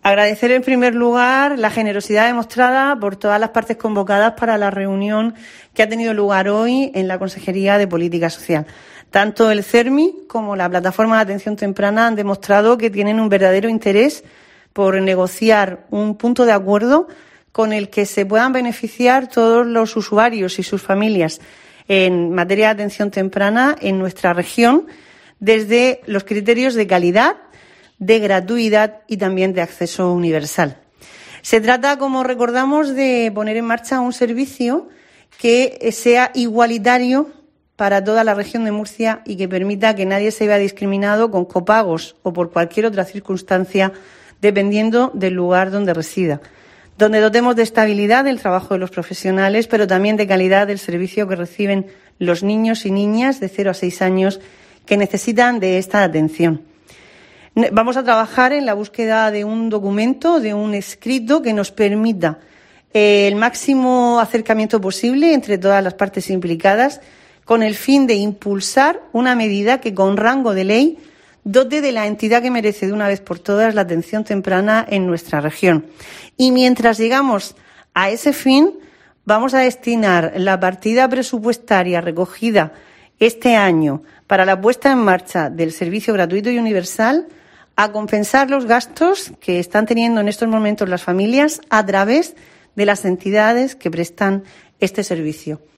Agradecer en primer lugar la generosidad demostrada por todas las partes convocadas para la reunión que ha tenido lugar hoy en la Consejería de Política Social. Tanto el CERMI como la Plataforma de Atención Temprana han demostrado que tienen un verdadero interés por negociar un punto de acuerdo con el que se puedan beneficiar todos los usuarios y sus familias en materia de atención temprana en nuestra región, desde los criterios de calidad, de gratuidad y también de acceso universal. Se trata, como recordamos, de poner en marcha un servicio que sea igualitario para toda la región de Murcia y que permita que nadie se vea discriminado con copagos o por cualquier otra circunstancia, dependiendo del lugar donde resida. Donde dotemos de estabilidad el trabajo de los profesionales, pero también de calidad del servicio que reciben los niños y niñas de 0 a 6 años que necesitan de esta atención. Vamos a trabajar en la búsqueda de un documento, de un escrito que nos permita el máximo acercamiento posible entre todas las partes implicadas, con el fin de impulsar una medida que, con rango de ley, dote de la entidad que merece de una vez por todas la atención temprana en nuestra región. Y mientras llegamos a ese fin, vamos a destinar la partida presupuestaria recogida este año para la puesta en marcha del servicio gratuito y universal a compensar los gastos que están teniendo en estos momentos las familias a través de las entidades que prestan este servicio.